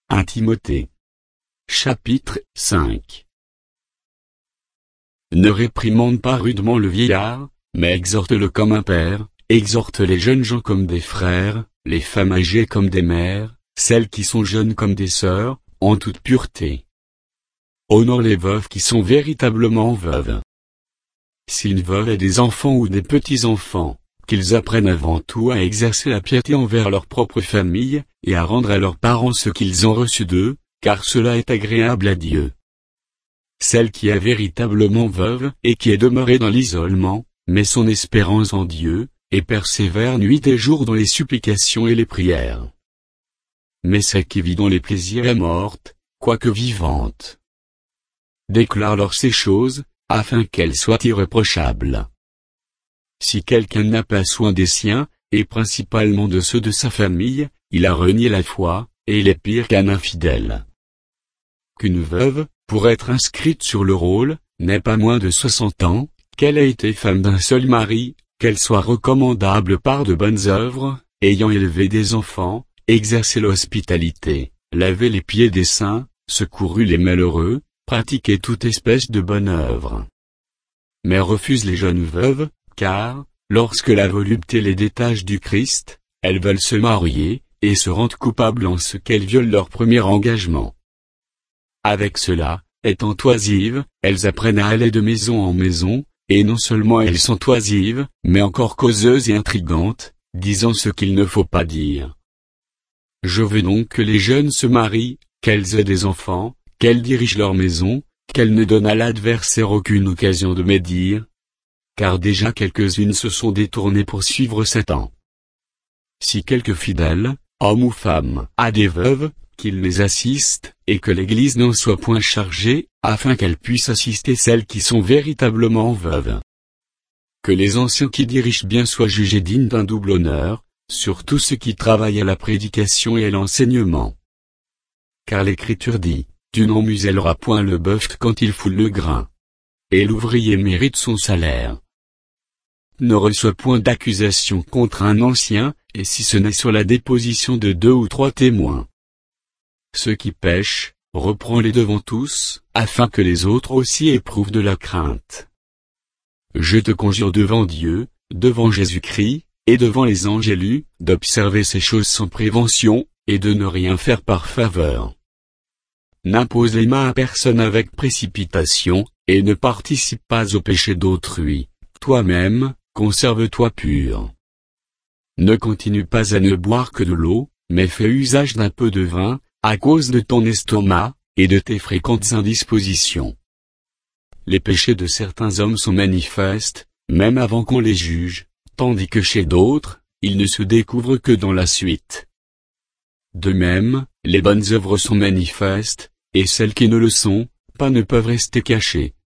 1 Timothée. Chapitre 5. Ne réprimande pas rudement le vieillard, mais exhorte-le comme un père, exhorte les jeunes gens comme des frères, les femmes âgées comme des mères, celles qui sont jeunes comme des sœurs, en toute pureté. Honore les veuves qui sont véritablement veuves. Si une veuve a des enfants ou des petits-enfants, qu'ils apprennent avant tout à exercer la piété envers leur propre famille, et à rendre à leurs parents ce qu'ils ont reçu d'eux, car cela est agréable à Dieu. Celle qui est véritablement veuve et qui est demeurée dans l'isolement, met son espérance en Dieu, et persévère nuit et jour dans les supplications et les prières. Mais celle qui vit dans les plaisirs est morte, quoique vivante. Déclare-leur ces choses, afin qu'elles soient irréprochables. Si quelqu'un n'a pas soin des siens, et principalement de ceux de sa famille, il a renié la foi, et il est pire qu'un infidèle. Qu'une veuve, pour être inscrite sur le rôle, n'ait pas moins de 60 ans, qu'elle ait été femme d'un seul mari, qu'elle soit recommandable par de bonnes œuvres, ayant élevé des enfants, exercé l'hospitalité, lavé les pieds des saints, secouru les malheureux, pratiqué toute espèce de bonne œuvre. Mais refuse les jeunes veuves, car, lorsque la volupté les détache du Christ, elles veulent se marier, et se rendent coupables en ce qu'elles violent leur premier engagement. Avec cela, étant oisives, elles apprennent à aller de maison en maison, et non seulement elles sont oisives, mais encore causeuses et intrigantes, disant ce qu'il ne faut pas dire. Je veux donc que les jeunes se marient, qu'elles aient des enfants, qu'elles dirigent leur maison, qu'elles ne donnent à l'adversaire aucune occasion de médire, car déjà quelques-unes se sont détournées pour suivre Satan. Si quelque fidèle, homme ou femme, a des veuves, qu'il les assiste, et que l'Église n'en soit point chargée, afin qu'elle puisse assister celles qui sont véritablement veuves. Que les anciens qui dirigent bien soient jugés dignes d'un double honneur, surtout ceux qui travaillent à la prédication et à l'enseignement. Car l'Écriture dit, tu n'en muselleras point le bœuf quand il foule le grain. Et l'ouvrier mérite son salaire. Ne reçois point d'accusation contre un ancien, et si ce n'est sur la déposition de 2 ou 3 témoins. Ceux qui pêchent, reprends-les devant tous, afin que les autres aussi éprouvent de la crainte. Je te conjure devant Dieu, devant Jésus-Christ, et devant les anges élus, d'observer ces choses sans prévention, et de ne rien faire par faveur. N'impose les mains à personne avec précipitation, et ne participe pas au péché d'autrui. Toi-même, conserve-toi pur. Ne continue pas à ne boire que de l'eau, mais fais usage d'un peu de vin, à cause de ton estomac, et de tes fréquentes indispositions. Les péchés de certains hommes sont manifestes, même avant qu'on les juge, tandis que chez d'autres, ils ne se découvrent que dans la suite. De même, les bonnes œuvres sont manifestes, et celles qui ne le sont, pas ne peuvent rester cachées.